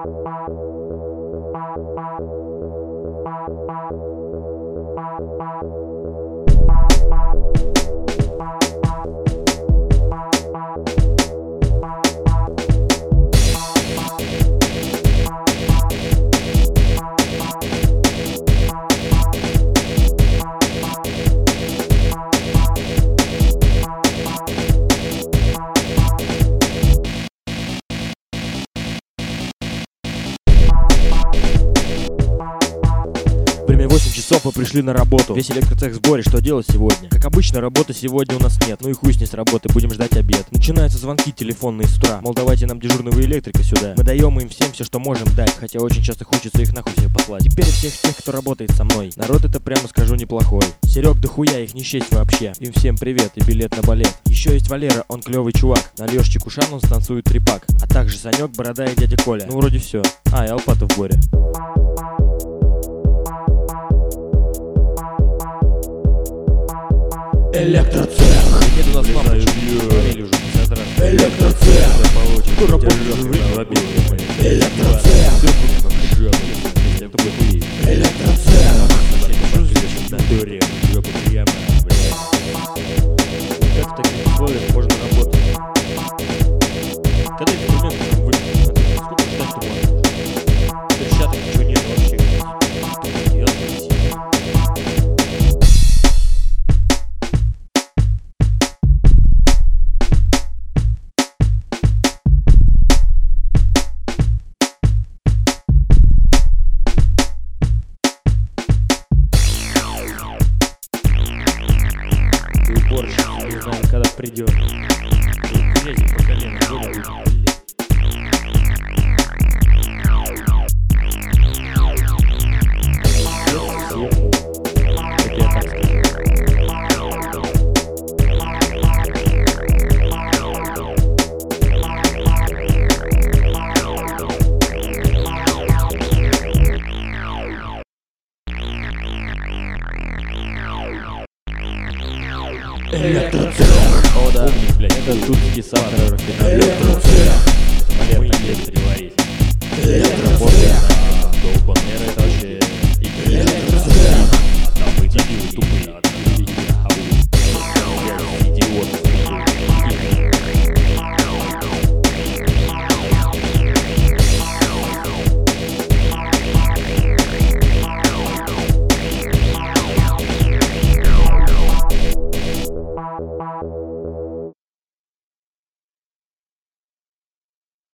Время 8 часов, мы пришли на работу. Весь электроцех в сборе, что делать сегодня? Как обычно, работы сегодня у нас нет. Ну и хуй с ней с работы, будем ждать обед. Начинаются звонки телефонные с утра. Мол, давайте нам дежурного электрика сюда. Мы даем им всем все, что можем дать, хотя очень часто хочется их нахуй всех послать. Теперь всех тех, кто работает со мной. Народ это, прямо скажу, неплохой. Серег да хуя, их не счесть вообще. Им всем привет и билет на балет. Еще есть Валера, он клевый чувак. Нальешь чекушан, он станцует трепак. А также Санек, Борода и дядя Коля. Ну вроде все. И Алпатов в горе. Электроцех. Нет у нас лампочки. Говорили уже 50 раз. Электроцех. Кто работает в жизни в обед? Электроцех. Это будет хуй. Электроцех. Как в таких условиях можно работать? Когда инструменты там вылетят? Сколько ждать-то можно? Перчаток ничего нет вообще. Уборщик, не знаю, когда придет. Грязи по колено, Электроцех. О, да. Умник, блядь. Это тульский сахар. Электроцех.